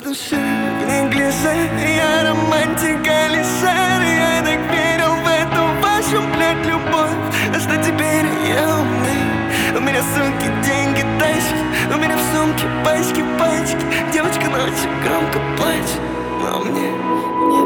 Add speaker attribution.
Speaker 1: души в неглиже. Я романтик Алишер. Я так верил в эту вашу, блядь, любовь. А что теперь я умный? У меня сумки, деньги, тачки. У меня в сумке пачки. Девочка ночью громко плачет, но мне